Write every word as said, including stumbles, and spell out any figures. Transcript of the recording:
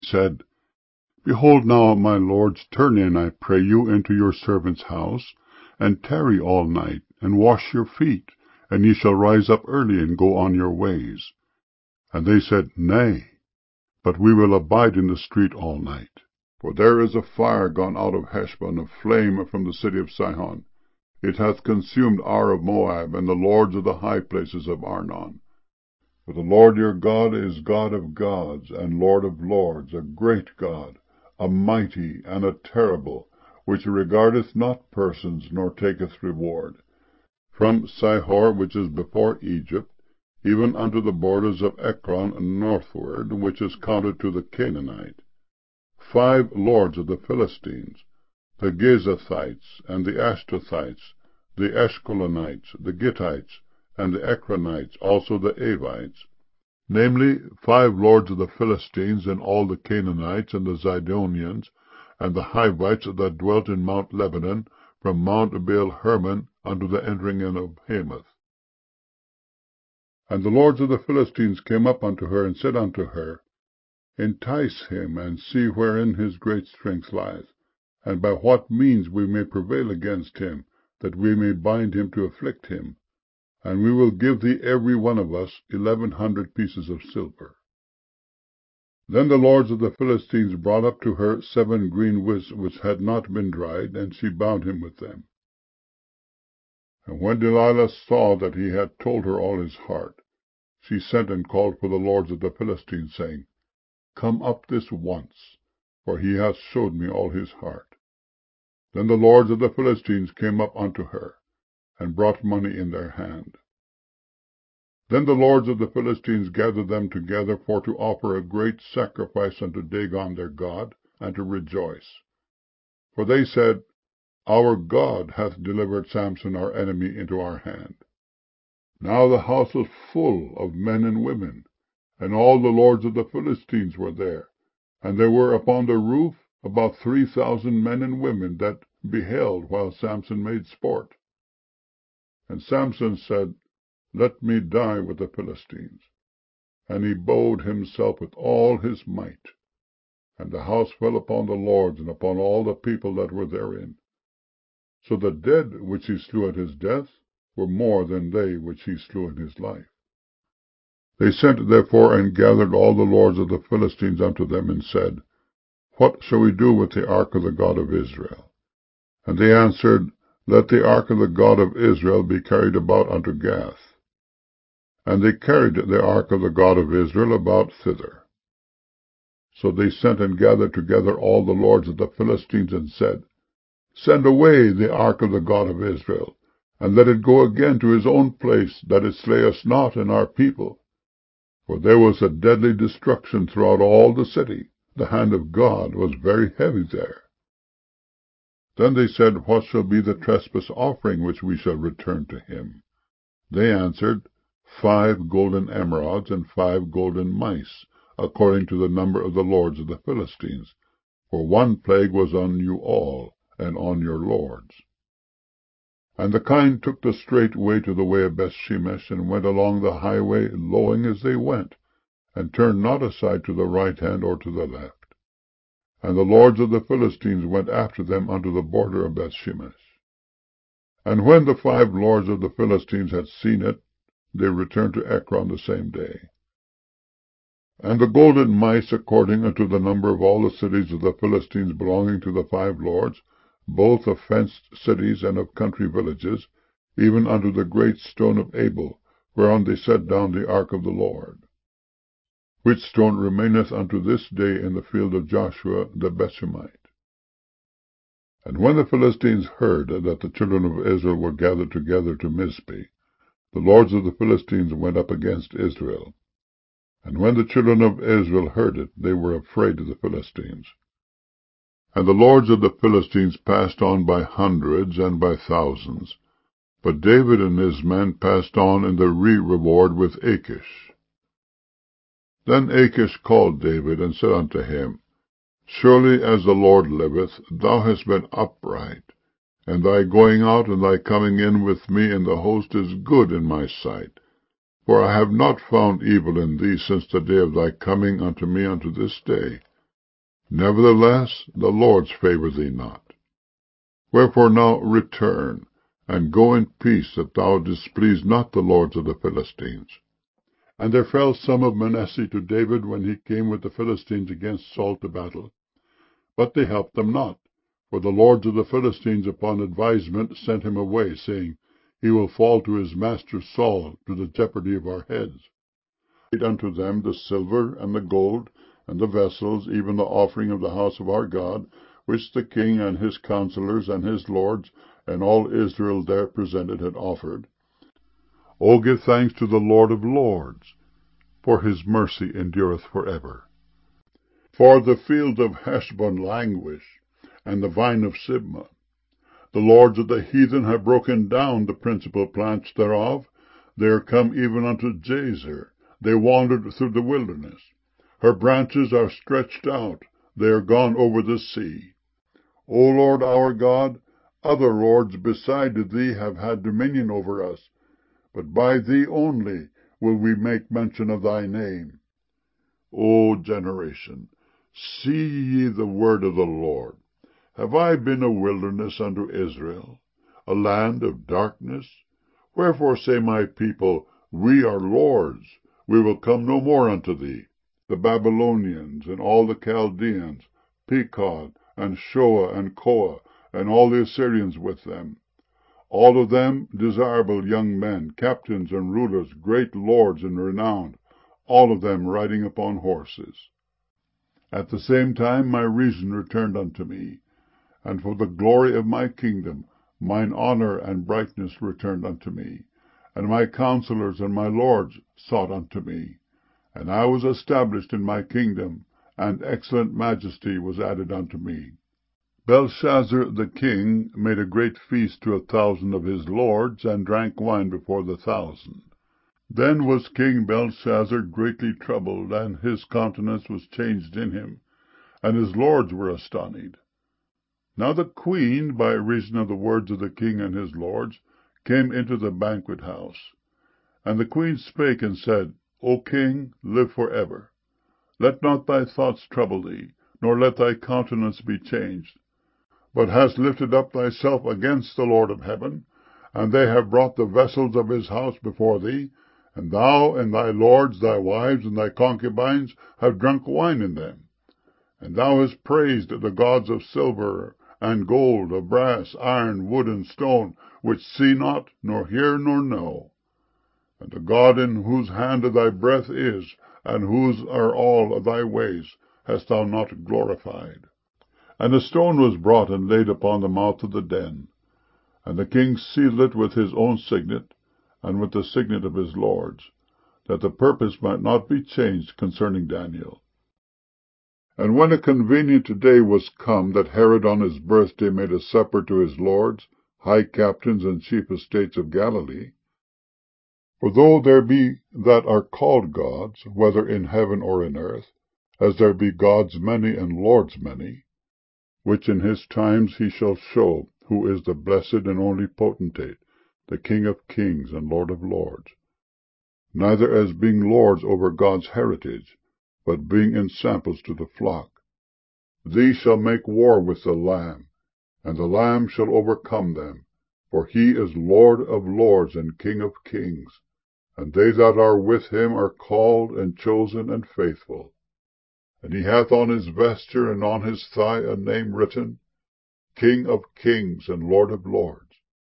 said, Behold now, my lords, turn in, I pray you, into your servant's house, and tarry all night, and wash your feet, and ye shall rise up early, and go on your ways. And they said, Nay, but we will abide in the street all night. For there is a fire gone out of Heshbon, a flame from the city of Sihon. It hath consumed Ar of Moab, and the lords of the high places of Arnon. For the Lord your God is God of gods, and Lord of lords, a great God, a mighty and a terrible, which regardeth not persons, nor taketh reward. From Sihor, which is before Egypt, even unto the borders of Ekron northward, which is counted to the Canaanite. Five lords of the Philistines, the Gezathites, and the Ashtothites, the Eshkolonites, the Gittites, and the Ekronites, also the Avites, namely, five lords of the Philistines, and all the Canaanites, and the Zidonians, and the Hivites that dwelt in Mount Lebanon, from Mount Baal Hermon unto the entering in of Hamath. And the lords of the Philistines came up unto her, and said unto her, Entice him, and see wherein his great strength lieth, and by what means we may prevail against him, that we may bind him to afflict him. And we will give thee every one of us eleven hundred pieces of silver. Then the lords of the Philistines brought up to her seven green withs which had not been dried, and she bound him with them. And when Delilah saw that he had told her all his heart, she sent and called for the lords of the Philistines, saying, Come up this once, for he hath showed me all his heart. Then the lords of the Philistines came up unto her, and brought money in their hand. Then the lords of the Philistines gathered them together for to offer a great sacrifice unto Dagon their god, and to rejoice. For they said, Our God hath delivered Samson our enemy into our hand. Now the house was full of men and women, and all the lords of the Philistines were there, and there were upon the roof about three thousand men and women that beheld while Samson made sport. And Samson said, Let me die with the Philistines. And he bowed himself with all his might. And the house fell upon the lords, and upon all the people that were therein. So the dead which he slew at his death were more than they which he slew in his life. They sent therefore and gathered all the lords of the Philistines unto them, and said, What shall we do with the ark of the God of Israel? And they answered, Let the ark of the God of Israel be carried about unto Gath. And they carried the ark of the God of Israel about thither. So they sent and gathered together all the lords of the Philistines, and said, Send away the ark of the God of Israel, and let it go again to his own place, that it slay us not and our people. For there was a deadly destruction throughout all the city. The hand of God was very heavy there. Then they said, What shall be the trespass offering which we shall return to him? They answered, Five golden emerods and five golden mice, according to the number of the lords of the Philistines. For one plague was on you all, and on your lords. And the kine took the straight way to the way of Bethshemesh, and went along the highway, lowing as they went, and turned not aside to the right hand or to the left. And the lords of the Philistines went after them unto the border of Bethshemesh. And when the five lords of the Philistines had seen it, they returned to Ekron the same day. And the golden mice, according unto the number of all the cities of the Philistines belonging to the five lords, both of fenced cities and of country villages, even unto the great stone of Abel, whereon they set down the ark of the Lord, which stone remaineth unto this day in the field of Joshua the Bethshemite. And when the Philistines heard that the children of Israel were gathered together to Mizpeh, the lords of the Philistines went up against Israel. And when the children of Israel heard it, they were afraid of the Philistines. And the lords of the Philistines passed on by hundreds and by thousands. But David and his men passed on in the re-reward with Achish. Then Achish called David, and said unto him, Surely as the Lord liveth, thou hast been upright, and thy going out and thy coming in with me in the host is good in my sight. For I have not found evil in thee since the day of thy coming unto me unto this day. Nevertheless, the Lord favour thee not. Wherefore now return, and go in peace, that thou displease not the lords of the Philistines. And there fell some of Manasseh to David when he came with the Philistines against Saul to battle. But they helped them not, for the lords of the Philistines upon advisement sent him away, saying, He will fall to his master Saul, to the jeopardy of our heads. He unto them the silver and the gold, and the vessels, even the offering of the house of our God, which the king and his counselors and his lords and all Israel there presented had offered. O give thanks to the Lord of lords, for his mercy endureth for ever. For the field of Heshbon languish, and the vine of Sibmah. The lords of the heathen have broken down the principal plants thereof. They are come even unto Jazer. They wandered through the wilderness. Her branches are stretched out. They are gone over the sea. O Lord our God, other lords beside thee have had dominion over us, but by thee only will we make mention of thy name. O generation, see ye the word of the Lord. Have I been a wilderness unto Israel, a land of darkness? Wherefore say my people, We are lords, we will come no more unto thee. The Babylonians, and all the Chaldeans, Pekod, and Shoa, and Koa, and all the Assyrians with them, all of them desirable young men, captains and rulers, great lords and renowned, all of them riding upon horses. At the same time my reason returned unto me, and for the glory of my kingdom mine honour and brightness returned unto me, and my counselors and my lords sought unto me, and I was established in my kingdom, and excellent majesty was added unto me. Belshazzar the king made a great feast to a thousand of his lords, and drank wine before the thousand. Then was King Belshazzar greatly troubled, and his countenance was changed in him, and his lords were astonished. Now the queen, by reason of the words of the king and his lords, came into the banquet house. And the queen spake and said, O king, live for ever. Let not thy thoughts trouble thee, nor let thy countenance be changed. But hast lifted up thyself against the Lord of heaven, and they have brought the vessels of his house before thee, and thou and thy lords, thy wives, and thy concubines have drunk wine in them. And thou hast praised the gods of silver and gold, of brass, iron, wood, and stone, which see not, nor hear, nor know. And the God in whose hand thy breath is, and whose are all thy ways, hast thou not glorified. And a stone was brought and laid upon the mouth of the den. And the king sealed it with his own signet, and with the signet of his lords, that the purpose might not be changed concerning Daniel. And when a convenient day was come that Herod on his birthday made a supper to his lords, high captains, and chief estates of Galilee, for though there be that are called gods, whether in heaven or in earth, as there be gods many and lords many, which in his times he shall show, who is the blessed and only potentate, the King of kings and Lord of lords, neither as being lords over God's heritage, but being ensamples to the flock. These shall make war with the Lamb, and the Lamb shall overcome them, for he is Lord of lords and King of kings, and they that are with him are called and chosen and faithful. And he hath on his vesture and on his thigh a name written, King of kings and Lord of lords.